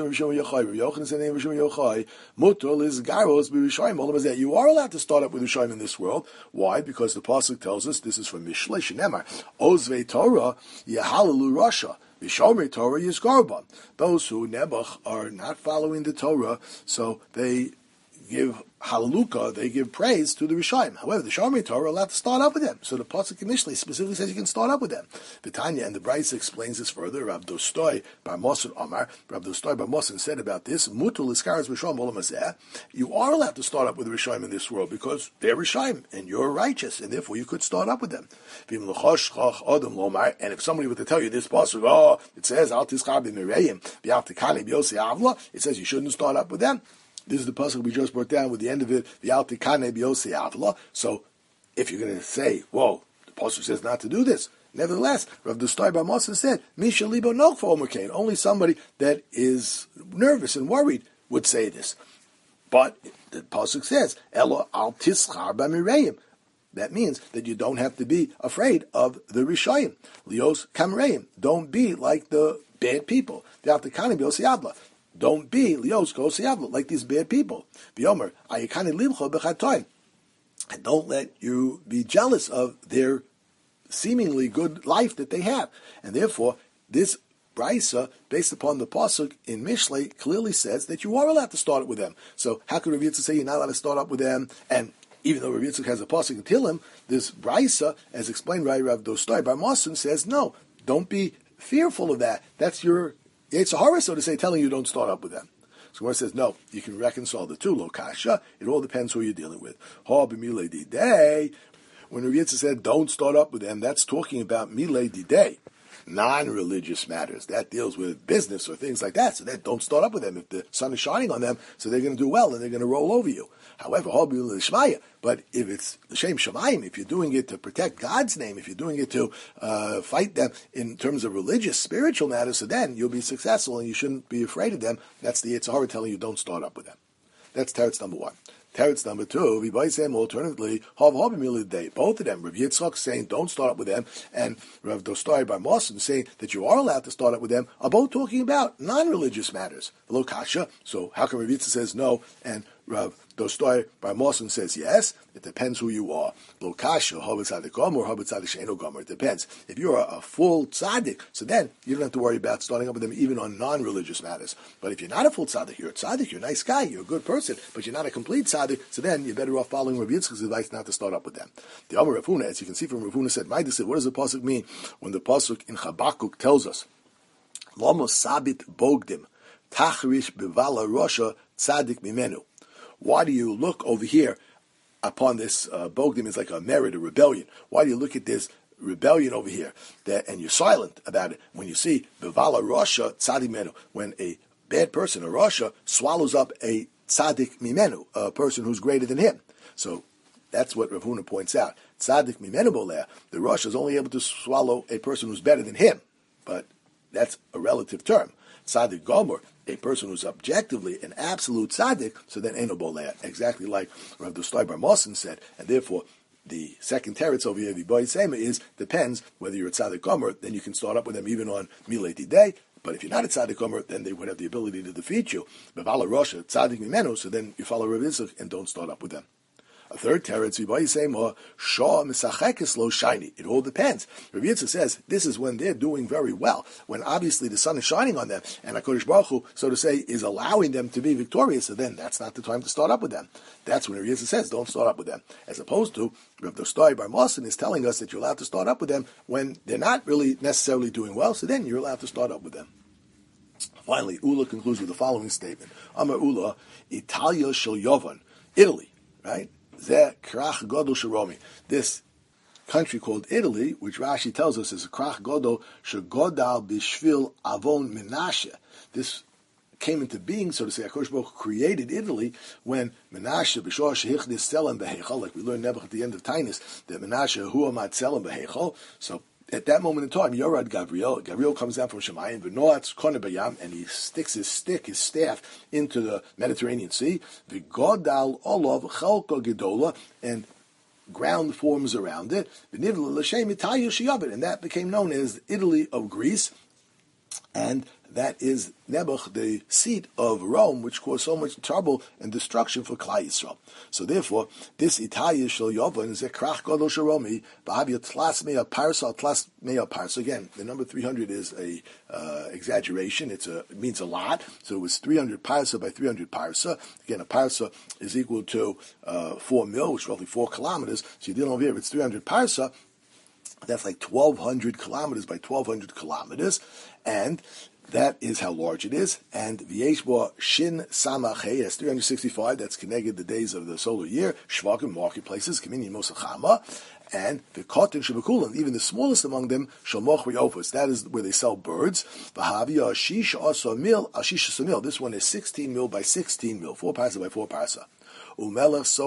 us that you are allowed to start up with Rishayim in this world. Why? Because the pasuk tells us, this is from Mishlei Shenemar, Ozvei Torah Yehalalu Rasha. Vishomer Torah Yizgarbon. Those who Nebuch are not following the Torah, so they give hallelujah, they give praise to the Rishayim. However, the Shomer Torah are allowed to start up with them. So the pasuk initially specifically says you can start up with them. The Tanya and the Brisa explains this further. Rav Dostoi Bar Mosen Omar, Rav Dostoi Bar Mosen said about this, Mutul Iskaras Rishayim Olam Hazeh. You are allowed to start up with the Rishayim in this world because they're Rishayim and you're righteous, and therefore you could start up with them. And if somebody were to tell you this pasuk, it says Al Tischar B'Mireim, V'Al Tikane B'Yosei Avla, it says you shouldn't start up with them. This is the pasuk we just brought down with the end of it, V'Al Tikane B'Yosei Avla. So, if you're going to say, whoa, the pasuk says not to do this, nevertheless, Rav Dostoi Bar Mosen said, Misha Libo Nok for Omerkain. Only somebody that is nervous and worried would say this. But the pasuk says, Elo Al Tischar B'Mireim. That means that you don't have to be afraid of the Rishayim. Lios Kamreim. Don't be like the bad people. V'Al Tikane B'Yosei Avla. Don't be lios kosiyavla like these bad people. V'yomer ayikani limcha b'chatoim. And don't let you be jealous of their seemingly good life that they have. And therefore, this brisa, based upon the pasuk in Mishlei, clearly says that you are allowed to start it with them. So how could Rav Yitzchak say you're not allowed to start up with them? And even though Rav Yitzchak has a pasuk in Tehillim, this brisa, as explained by Rav Dostoi Bar Mosen, says no. Don't be fearful of that. That's your It's a horror, so to say, telling you don't start up with them. So Gemara says, no, you can reconcile the two. Lo kasha, it all depends who you're dealing with. Ha b'milei didei. When Rav Yitzchak said, don't start up with them, that's talking about milei didei, non-religious matters. That deals with business or things like that. So that don't start up with them. If the sun is shining on them, so they're going to do well and they're going to roll over you. However, but if it's l'shem shamayim, if you're doing it to protect God's name, if you're doing it to fight them in terms of religious, spiritual matters, so then you'll be successful and you shouldn't be afraid of them. That's the Yetzer Hara telling you don't start up with them. That's teretz number one. Teretz number two, alternatively, both of them, Rav Yitzchak saying don't start up with them, and Rav Dostoi Bar Mosen saying that you are allowed to start up with them, are both talking about non-religious matters. Lo kasha, so how come Rav Yitzchak says no, and Rav Dostoi Bar Mosen says yes? It depends who you are. Lo kasha, havet tzadik gomer, havet tzadik she'eino gomer. It depends. If you're a full tzaddik, so then you don't have to worry about starting up with them even on non-religious matters. But if you're not a full tzaddik, you're a nice guy, you're a good person, but you're not a complete tzaddik, so then you're better off following Rav Yitzchak's advice not to start up with them. The Amar Rav Huna, as you can see from Rav Huna, said, what does the pasuk mean when the pasuk in Habakkuk tells us, Lamos sabit bogdim, tachrish bevala rosha tzadik mimenu. Why do you look over here upon this bogdim is like a merit, a rebellion? Why do you look at this rebellion over here and you're silent about it when you see bevala rosha tzadik mimenu, when a bad person, a rasha, swallows up a tzaddik mimenu, a person who's greater than him. So that's what Rav Huna points out. Tzaddik mimenu boleh, the rasha is only able to swallow a person who's better than him, but that's a relative term. Tzaddik gomer, a person who's objectively an absolute tzaddik, so then eino boleh, exactly like Rav Dostoi Bar Mosen said, and therefore the second teretz over here, the boy sema, is depends whether you're a tzaddik gomer, then you can start up with them even on milei didei. But if you're not a tzaddik gomer, then they would have the ability to defeat you. Bevala Rosha, tzaddik mimenu, so then you follow Rav Yitzchak and don't start up with them. A third teretz, Shah misachekes lo shiny. It all depends. Rav Yitzchak says this is when they're doing very well, when obviously the sun is shining on them, and HaKadosh Baruch Hu, so to say, is allowing them to be victorious. So then that's not the time to start up with them. That's when Rav Yitzchak says don't start up with them, as opposed to Rav Dostai Bar Mossin is telling us that you're allowed to start up with them when they're not really necessarily doing well. So then you're allowed to start up with them. Finally, Ula concludes with the following statement: Amar Ula, Italia shel Yovan, Italy, right? Zeh krach godol sheromi. This country called Italy, which Rashi tells us is a krach godol shegodal bishvil avon Menashe. This came into being, so to say. HaKadosh Baruch Hu created Italy when Menashe b'shor shehichnis tzelem beheichol, like we learned never at the end of Tainus, that Menashe hu amad tzelem beheichol. So at that moment in time, Yorad Gabriel comes down from Shemayim, v'noatz kone bayam, and he sticks his staff, into the Mediterranean Sea, v'godal olav chelko gedola, and ground forms around it, v'nivla l'shem Italia sheyavit, and that became known as Italy of Greece, and that is Nebuch, the seat of Rome, which caused so much trouble and destruction for Klal Yisrael. So therefore, this Italia shel Yovan is a krach godol sheromi, b'havya tlas mea parsa. Again, the number 300 is a exaggeration. It means a lot. So it was 300 parsa by 300 parsa. Again, a parsa is equal to 4 mil, which is roughly 4 kilometers. So you did over here, if it's 300 parsa, that's like 1,200 kilometers by 1,200 kilometers, and that is how large it is. And V'yeshbo Shin Samachay, that's 365, that's connected the days of the solar year, Shvakim, marketplaces, Kamini Mosachama, and the Kotin Shabakulan, even the smallest among them, Shalmoch Riofos, that is where they sell birds. Vahavia Ashish Samil, this one is 16 mil by 16 mil, 4 parsa by 4 parsa. And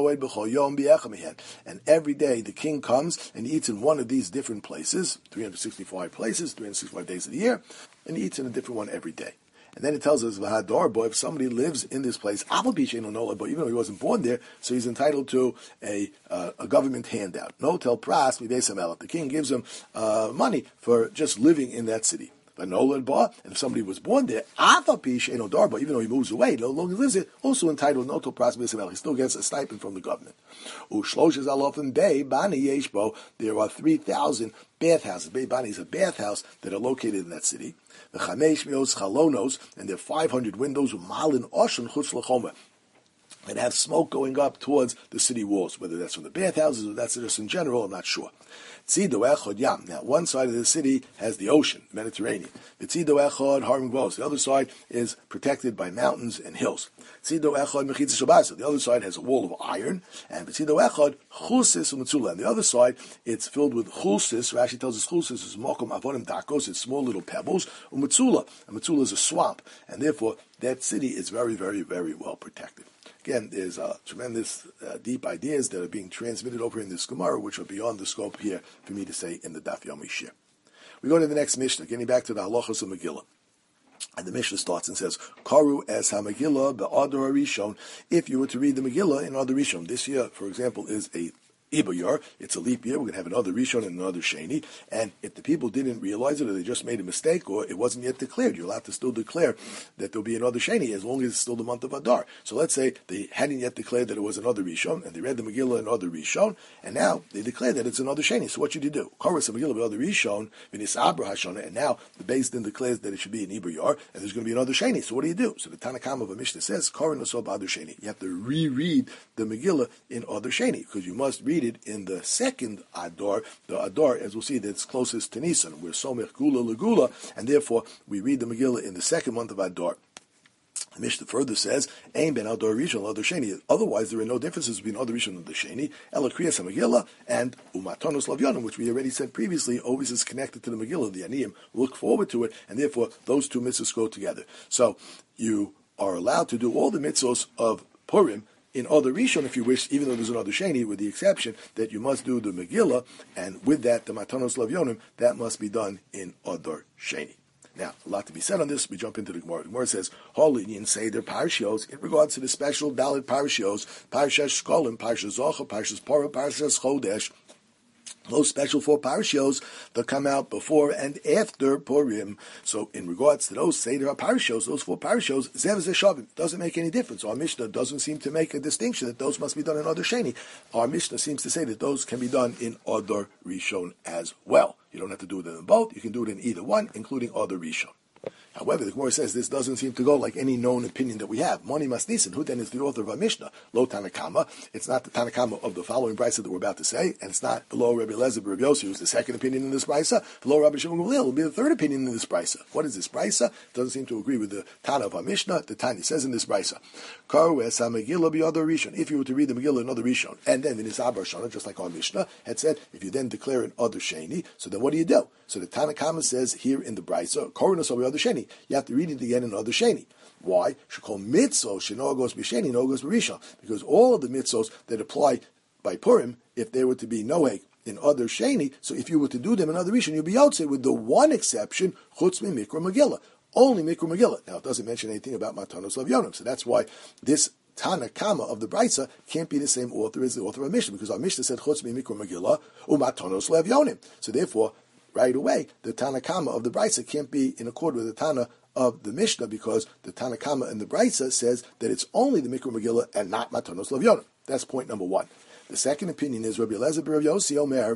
every day the king comes and eats in one of these different places, 365 places, 365 days of the year, and he eats in a different one every day. And then it tells us, if somebody lives in this place, but even though he wasn't born there, so he's entitled to a government handout. No tel pras, the king gives him money for just living in that city. And if somebody was born there, even though he moves away, no longer lives there, also entitled noto pras, he still gets a stipend from the government. There are 3,000 bathhouses. Beit Bani is a bathhouse that are located in that city. And there are 500 windows that have smoke going up towards the city walls, whether that's from the bathhouses or that's just in general, I'm not sure. Now, one side of the city has the ocean, Mediterranean. The other side is protected by mountains and hills. The other side has a wall of iron, and the other side, it's filled with chulsis. Rashi tells us chulsis is mokom avonim dakos, it's small little pebbles, and metzula is a swamp, and therefore that city is very, very, very well protected. Again, there's tremendous deep ideas that are being transmitted over in this Gemara, which are beyond the scope here for me to say in the Daf Yomi Shir. We go to the next Mishnah, getting back to the halachos of Megillah. And the Mishnah starts and says, Karu es ha-Megillah be'adar Rishon. If you were to read the Megillah in Adar Rishon, this year, for example, is a Ibayar, it's a leap year, we're going to have another Rishon and another Sheni, and if the people didn't realize it, or they just made a mistake, or it wasn't yet declared, you're allowed to still declare that there'll be another Sheni, as long as it's still the month of Adar. So let's say they hadn't yet declared that it was another Rishon, and they read the Megillah in Adar Rishon, and now they declared that it's another Sheni. So what should you do? Chorus the Megillah Adar Rishon, V'nisabra Hashana, and now the Beis Din declares that it should be an Ibayar, and there's going to be another Sheni. So what do? So the Tanakam of a Mishnah says, Korin Asov Adar Sheni. You have to reread the Megillah in Adar Sheni, because you must read it in the second Adar, the Adar, as we'll see, that's closest to Nisan. We're Somech Gula Legula, and therefore we read the Megillah in the second month of Adar. The Mishnah further says, Ein ben Adar Rishon Adar Sheni. Otherwise, there are no differences between Adar Rishon and Adar Sheni. Ela Kriyas HaMegillah and Umatonos Lavyonim, which we already said previously, always is connected to the Megillah. The Aniyim look forward to it, and therefore those two mitzvahs go together. So you are allowed to do all the mitzvahs of Purim in Adar Rishon, if you wish, even though there's another Sheni, with the exception that you must do the Megillah, and with that, the Matanos Lavyonim, that must be done in Adar Sheni. Now, a lot to be said on this. We jump into the Gemara. The Gemara says, Holy in Seder Parshios, in regards to the special Dalit Parshios, Parshas Shkolim, Parshas Zocha, Parshas Parah, Parshas Chodesh, those special 4 parashos that come out before and after Purim. So in regards to those Seder parashos, those 4 parashos, Zev Zeshavim, doesn't make any difference. Our Mishnah doesn't seem to make a distinction that those must be done in Adar Sheni. Our Mishnah seems to say that those can be done in Adar Rishon as well. You don't have to do it in both. You can do it in either one, including Adar Rishon. However, the Gemara says this doesn't seem to go like any known opinion that we have. Moni Masnisin, who then is the author of our Mishnah? Lo Tanakama. It's not the Tanakama of the following brisa that we're about to say, and it's not below Rabbi Eliezer Rabbi Yossi, who's the second opinion in this brisa. Below Rabbi Shimon Gamliel will be the third opinion in this brisa. What is this brisa? It doesn't seem to agree with the Tana of our Mishnah. The Tanya says in this brisa, Karu es ha-Megillah b'Adar Rishon. If you were to read the Megillah in Adar Rishon, and then in his Abar Shana, just like our Mishnah had said, if you then declare an Adar Sheni, so then what do? So the Tanakama says here in the brisa, Karu es ha-Adar Sheni. You have to read it again in Adar Sheni. Why? Shekol mitzvos shenogos b'sheni nogos b'rishon. Because all of the mitzvos that apply by Purim, if they were to be noeg in Adar Sheni, so if you were to do them in Adar Rishon, you'd be yotzei with the one exception, chutz mi mikra Megillah. Only mikra Megillah. Now it doesn't mention anything about matanos lavyonim. So that's why this Tanakama of the Brisa can't be the same author as the author of Mishnah, because our Mishnah said chutz mi mikra Megillah umatanos lavyonim. So therefore, right away, the Tanakama of the Brisa can't be in accord with the Tana of the Mishnah, because the Tanakama in the Brisa says that it's only the Mikra Megillah and not Matanos Lavyonim. That's point number 1. The second opinion is Rabbi Eliezer Rabbi Yossi Omer,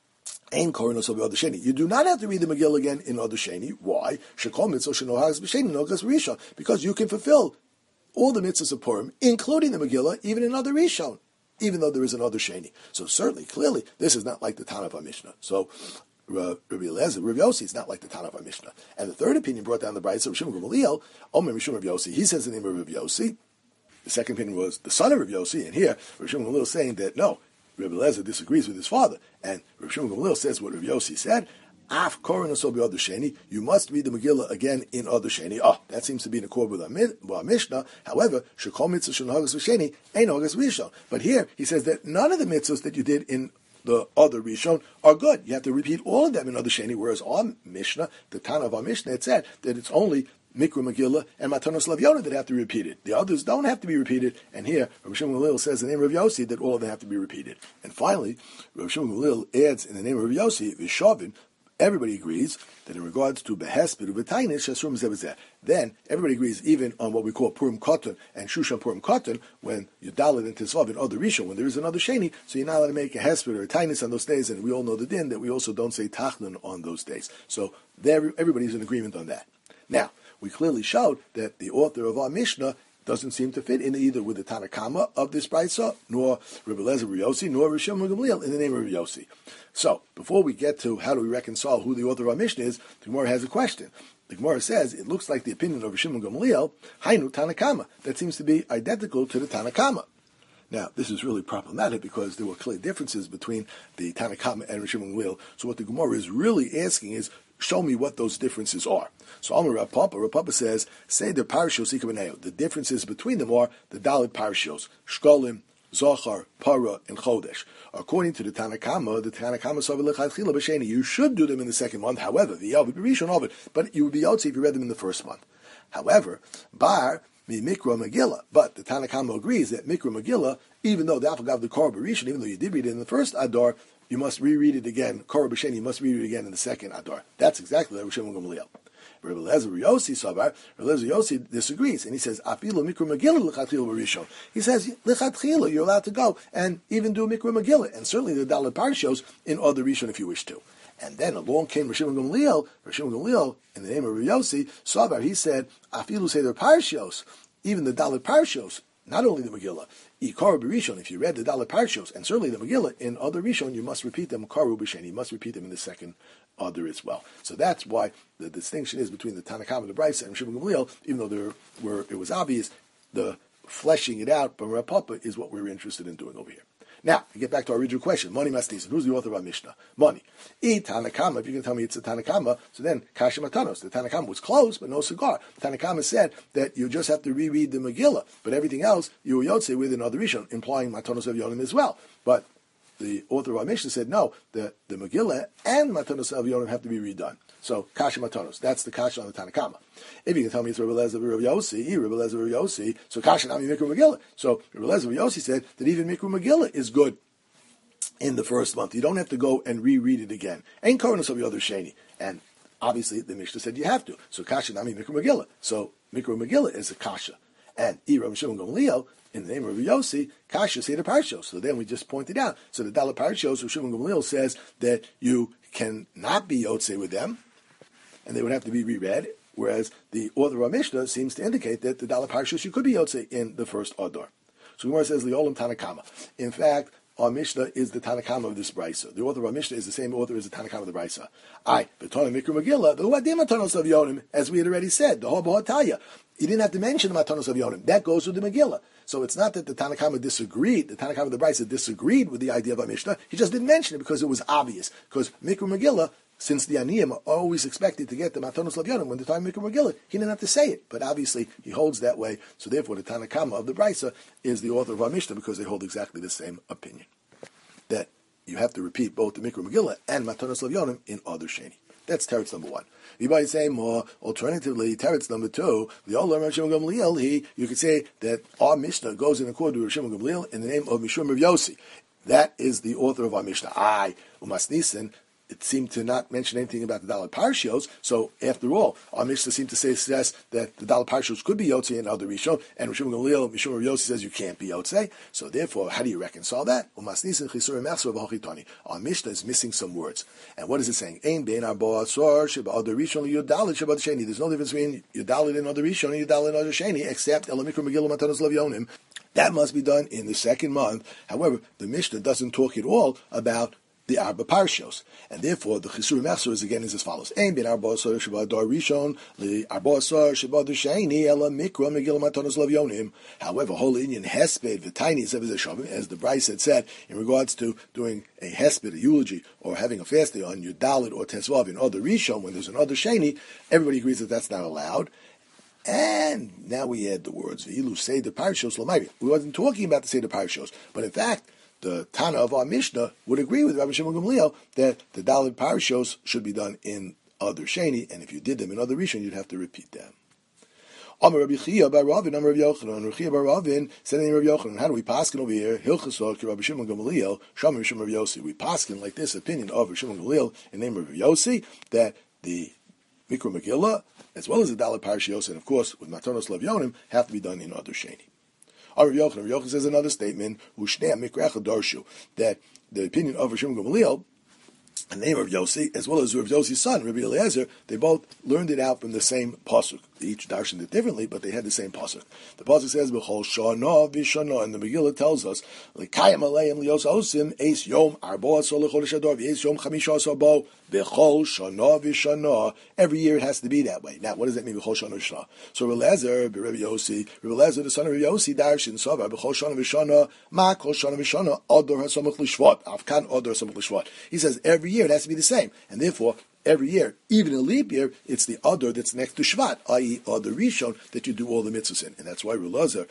Ein Korenos of Adar Sheni. You do not have to read the Megillah again in Adar Sheni. Why? Shekol mitzvah shenohas b'sheni nogas b'rishon. Because you can fulfill all the mitzvahs of Purim, including the Megillah, even in Adar Rishon, even though there is an Adar Sheni. So certainly, clearly, this is not like the Tana of our Mishnah. So Rabbi Eliezer, Rabbi Yossi, is not like the Tana of our Mishnah. And the third opinion brought down the Brisa of Shimon Gamliel, Omer Mishum Rabbi Yossi. He says the name of Rabbi Yossi. The second opinion was the son of Rabbi Yossi, and here Rabbi Shimon Gamliel is saying that no, Rabbi Eliezer disagrees with his father, and Rabbi Shimon Gamliel says what Rabbi Yossi said. Af Koren Asobi Adar Sheni. You must read the Megillah again in Adar Sheni. Oh, that seems to be in accord with our Mishnah. However, Shekol mitzvah shenohagas b'sheni ein hagas b'rishon. But here he says that none of the mitzvahs that you did in the Adar Rishon are good. You have to repeat all of them in Adar Sheni, whereas our Mishnah, the Tana of our Mishnah, it said that it's only Mikra Megillah and Matanos Lavyona that have to be repeated. The others don't have to be repeated, and here Rabbi Shimon Gamliel says in the name of Yossi that all of them have to be repeated. And finally, Rabbi Shimon Gamliel adds in the name of Yossi, Vishavin. Everybody agrees that in regards to Behesped Uvetainish Shasrum Zebazeh, then everybody agrees even on what we call Purim Katan and Shushan Purim Katan, when you Dalit and Tisvav in Adar Rishon, when there is another Sheni, so you're not allowed to make a Hesped or a Tainis on those days, and we all know the din that we also don't say Tachlin on those days. So everybody's in agreement on that. Now, we clearly showed that the author of our Mishnah doesn't seem to fit in either with the Tanakama of this Brisa, nor Rabbi Eliezer Rabbi Yossi, nor Rabbi Shimon Gamliel in the name of Rabbi Yossi. So, before we get to how do we reconcile who the author of our Mishnah is, the Gemara has a question. The Gemara says, it looks like the opinion of Rabbi Shimon Gamliel, Hainu Tanakama. That seems to be identical to the Tanakama. Now, this is really problematic because there were clear differences between the Tanakama and Rabbi Shimon Gamliel. So what the Gemara is really asking is, show me what those differences are. So Amar Rav Papa says, say the parashos ikabaneo. The differences between them are the Dalit parashos, Shkolim, Zohar, Para, and Chodesh. According to the Tanakama said you should do them in the second month. However, but you would be yotzi if you read them in the first month. However, Bar Mikra Megillah. But the Tanakama agrees that Mikra Megillah, even though the Afagav the Korah B'Rishon, even though you did read it in the first Adar, you must reread it again. Korah B'Sheni, you must reread it again in the second Adar. That's exactly like Rabbi Shimon Gamliel. Rabbi Eliezer Yossi Savar, Rabbi Eliezer Yossi disagrees, and he says, Afilu Mikra Megillah L'Chatchila B'Rishon. He says, L'Chatchila, you're allowed to go and even do Mikra Megillah, and certainly the Dalet Parashos in Adar Rishon if you wish to. And then along came Rabbi Shimon Gamliel, in the name of Rabbi Yossi Savar, he said, Afilu Seder Parashos, even the Dalet Parashos, not only the Megillah, Ikar B'Rishon, if you read the Dalet Parashos, and certainly the Megillah, in Adar Rishon, you must repeat them, Karu B'Sheni, you must repeat them in the second Adar as well. So that's why the distinction is between the Tanakam and the Brisa and Shimon Gamliel, even though it was obvious, the fleshing it out by Rav Papa is what we're interested in doing over here. Now, to get back to our original question, Moni Masnisin, who's the author of our Mishnah? Moni. Tanakama, if you can tell me it's a Tanakama, so then Kasha Matanos. The Tanakama was closed, but no cigar. The Tanakama said that you just have to reread the Megillah, but everything else, you will Yotze with another Rishon, implying Matanos of Yonim as well. But the author of our Mishnah said, no, the Megillah and Matanos of Yonim have to be redone. So, Kasha Matanos, that's the Kasha on the Tanakama. If you can tell me it's Rabbi Eliezer Rabbi Yossi, so Kasha Nami Mikra Megillah. So, Rabbi Eliezer Rabbi Yossi said that even Mikra Megillah is good. in the first month. You don't have to go and reread it again. Ain't Koros of Yoder Sheni. And obviously the Mishnah said you have to. So Kasha Nami Mikra Megillah. So Mikra Megillah is a Kasha. And Rav Shimon Gamliel, in the name of Rav Yossi, Kasha say the Parshos. So then we just pointed out. So the Dalet Parshos, Rav Shimon Gamliel says that you cannot be Yotze with them, and they would have to be reread. Whereas the author of our Mishnah seems to indicate that the Dalet Parshos you could be Yotze in the first Adar. So Gemara says Liolam Tanakama. In fact, our Mishnah is the Tanakama of this Brisa. The author of our Mishnah is the same author as the Tanakama of the Brisa. B'tana Mikra Megillah, the Uvadim Matanos of Yonim, as we had already said, the Hobohataya. He didn't have to mention the Matanos of Yonim. That goes with the Megillah. So it's not that the Tanakama disagreed, the Tanakama of the Brisa disagreed with the idea of our Mishnah. He just didn't mention it because it was obvious. Because Mikra Megillah, since the Aniyim are always expected to get the Matanos of Yonim when the time Mikra Megillah, he didn't have to say it. But obviously, he holds that way. So therefore, the Tanakama of the Brisa is the author of our Mishnah because they hold exactly the same opinion. That you have to repeat both the Mikra Megillah and Matanos Lavyonim in Adar Sheni. That's teretz number one. You might say more alternatively, teretz number two, the old Rav Shimon Gamliel, you could say that our Mishnah goes in accord with Rav Shimon Gamliel in the name of Mishum Rav Yossi. That is the author of our Mishnah. Umas Nisan, it seemed to not mention anything about the Dalet Parshios, so after all, our Mishnah seemed to suggest that the Dalet Parshios could be Yotzei and other Rishon, and Rav Shimon Gamliel, Mishum Rav Yossi says you can't be Yotzei, so therefore, how do you reconcile that? Our Mishnah is missing some words. And what is it saying? There's no difference between Yudalit and other Rishon and Yudalit and other Sheni, except Elamikra Megillah Matanos Lavyonim. That must be done in the second month. However, the Mishnah doesn't talk at all about the Arba Parshos. And therefore, the Chisur Mechsur is as follows. Ein bin Arba Asar Sheba Dar Rishon, li Arba Asar Sheba Dar Sheni, Ela Mikra Megillah Matanos Lavyonim. However, whole Indian Hesped, V'taini Zevizah Shavim, as the Bryce had said, in regards to doing a Hesped, a eulogy, or having a fast day on Yudalit or Tesvav in other Rishon, when there's another Sheni, everybody agrees that that's not allowed. And now we add the words, V'ilu Seder Parshos L'mayri. We wasn't talking about the Seder Parshos, but in fact, the Tana of our Mishnah would agree with Rabbi Shimon Gamliel that the Dalet Parshos should be done in other Sheni, and if you did them in other Rishon, you'd have to repeat them. Amar Rabbi Chia bar Ravin, Amar Rabbi Yochanan, Rabbi Chia bar Ravin, said in Rabbi Yochanan, how do we paskin over here? Hilchasor ki Rabbi Shimon Gamliel, Sham Rabbi Shimon Rabbi Yossi. We paskin like this opinion of Rabbi Shimon Gamliel in the name of Rabbi Yossi, that the Mikra Megillah, as well as the Dalet Parshios, and of course with Matanos Lavyonim, have to be done in other Sheni. Rav Yochanan says another statement, that the opinion of Rav Shimon Gamliel, the name of Yossi, as well as Rav Yossi's son, Rabbi Eliezer, they both learned it out from the same pasuk. They each darshaned it differently, but they had the same pasuk. The pasuk says, "B'chol shana v'shana," and the Megillah tells us, "L'kayim aleim liyos osim eis yom arba asar lechodesh adar v'eis yom chamisha asar bo b'chol shana v'shana." Every year it has to be that way. Now, what does that mean? B'chol shana v'shana. So Rabbi Eliezer, Rabbi Yossi, Rabbi Eliezer, the son of Rabbi Yossi, darshan savar b'chol shana v'shana ma kol shana v'shana adar hasamach l'shvat avkan adar hasamach l'shvat. He says every year it has to be the same, and therefore every year, even a leap year, it's the Adar that's next to Shvat, i.e. Adar Rishon, that you do all the mitzvahs in. And that's why Rabbi Eliezer,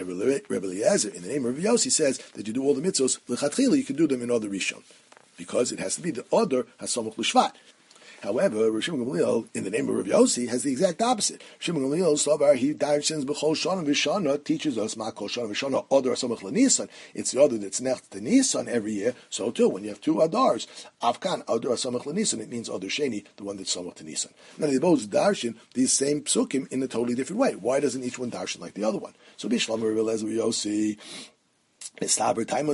in the name of Rabbi Yossi, says that you do all the mitzvahs, l'chatchila, you can do them in Adar Rishon. Because it has to be the Adar hasamach l'Shvat. However, Rav Shimon Gamliel, in the name of Rav Yossi, has the exact opposite. Shimon Gamliel, Savar, he darshans b'chol shana v'shana, teaches us ma kol shana v'shana Adar hasamach l'Nisan. It's the Adar that's next to Nisan every year. So too, when you have two Adars, Avkan Adar hasamach l'Nisan, it means Adar Sheni, the one that's samach to Nisan. Now they both darshan these same psukim in a totally different way. Why doesn't each one darshan like the other one? So Bishlam Rav Eliezer Yossi. We can understand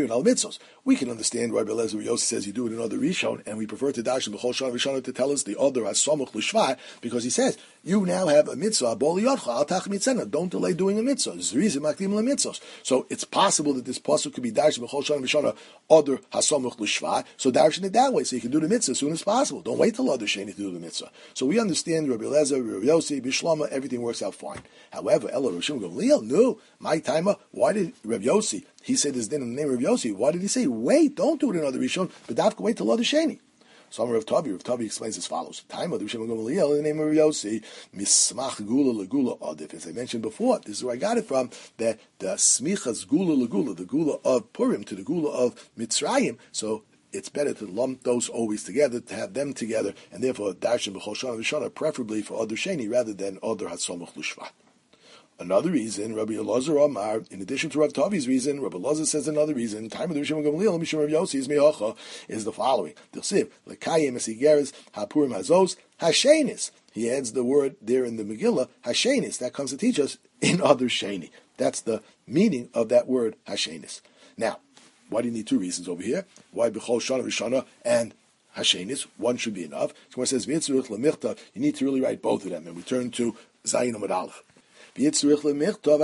why Rabbi Eliezer Yossi says you do it in other Rishon, and we prefer to darshan b'chol shana v'shana to tell us the other as samach l'shvat, because he says you now have a mitzvah, boli yodcha al tach mitzena. Don't delay doing a mitzvah. Zrizim makdim lemitzvos. So it's possible that this pasuk could be darshan b'chol shana v'shana other hasamach l'shvat. So darshan it that way, so you can do the mitzvah as soon as possible. Don't wait till other sheni to do the mitzvah. So we understand Rabbi Eliezer, Rabbi Yossi, Bishlama, everything works out fine. However, Ella Rav Shimon Gamliel, no, my timer. Why did Rabbi Yossi? He said his din in the name of Yossi. Why did he say, wait, don't do it in other Rishon, but dafka wait till other Sheni? So Rav Tavi explains as follows. Time of the Shimon Gamliel in the name of Yossi, mismach gula legula adif. As I mentioned before, this is where I got it from, that the smichas gula legula, the gula of Purim to the gula of Mitzrayim, so it's better to lump those always together, to have them together, and therefore darshan b'chol shana v'shana, preferably for other Sheni rather than other hatzomach l'shvat. Another reason, Rabbi Elazar Amar, in addition to Rav Tavi's reason, Rabbi Elazar says another reason, time of the Rishon Gamliel, Mishum Rav Yossi, Izmiyacha, is the following. D'chsiv, Lekayim Esigeres, Hapurim Hazos, Hashenis. He adds the word there in the Megillah, Hashenis. That comes to teach us in other Sheni. That's the meaning of that word, Hashenis. Now, why do you need two reasons over here? Why B'chol Shana Rishana and Hashenis? One should be enough. So when it says V'yitzurich L'michtav, you need to really write both of them. And we turn to Zayin Amud Aleph. You need both of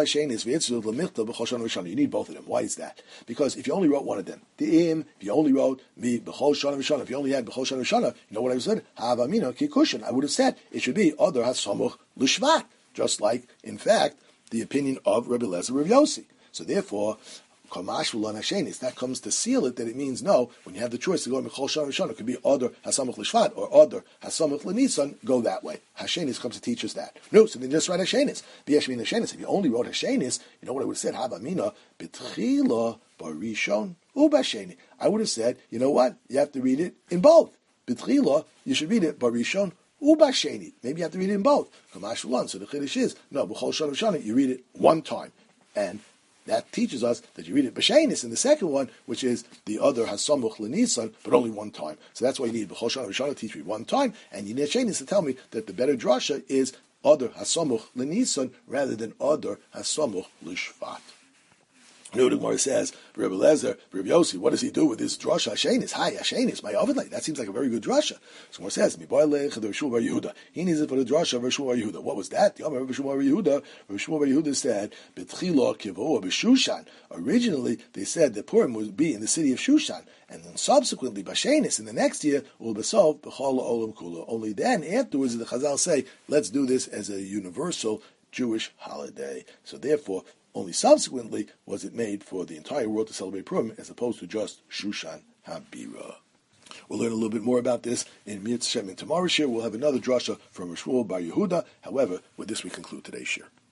them. Why is that? Because if you only wrote one of them, if you only wrote me b'chol shana v'shana, if you only had b'chol shana v'shana, you know what I said? Havamina kikushin. I would have said it should be other hasamuch l'shvat, just like in fact the opinion of Rabbi Elazar Rav Yossi. So therefore, that comes to seal it, that it means no, when you have the choice to go in B'chol Shana V'shana, it could be Adar Hasamach L'Shvat or Adar Hasamach L'Nisan, go that way. Hashenis comes to teach us that. No, so then just write Hashenis. V'yeshmin Hashenis. If you only wrote Hashenis, you know what I would have said? Habamina B'tchila Barishon Ubasheni. I would have said, you know what? You have to read it in both. B'tchila, you should read it Barishon Ubasheni. Maybe you have to read it in both. Kamash Ulan. So the Chiddush is, no, B'chol Shana V'shana, you read it one time. And that teaches us that you read it b'sheinis in the second one, which is the other hasamuch l'nisan, but only one time. So that's why you need b'chol shana v'shana teach me one time, and you need sheinis to tell me that the better drasha is other hasamuch l'nisan rather than other hasamuch l'shvat. You know, the Gemara says, Rabbi Elazar, Rabbi Yossi, what does he do with this drasha? Hashenis, hi, Hashenis, my ovenlay. That seems like a very good drasha. So Gemara says, he needs it for the drasha of Rishon Bar Yehuda. What was that? The Amar of Rishon Bar Yehuda. Rishon Bar Yehuda said, B'tchila kivoa b'Shushan. Originally, they said that Purim would be in the city of Shushan, and then subsequently, Bashenis, in the next year, Ulbasov b'chol olam kula. Only then, afterwards, the Chazal say, let's do this as a universal Jewish holiday. So therefore, only subsequently was it made for the entire world to celebrate Purim, as opposed to just Shushan HaBira. We'll learn a little bit more about this in Mir Tzeshem. In tomorrow's shir, we'll have another drasha from Rishon Bar Yehuda. However, with this we conclude today's shir.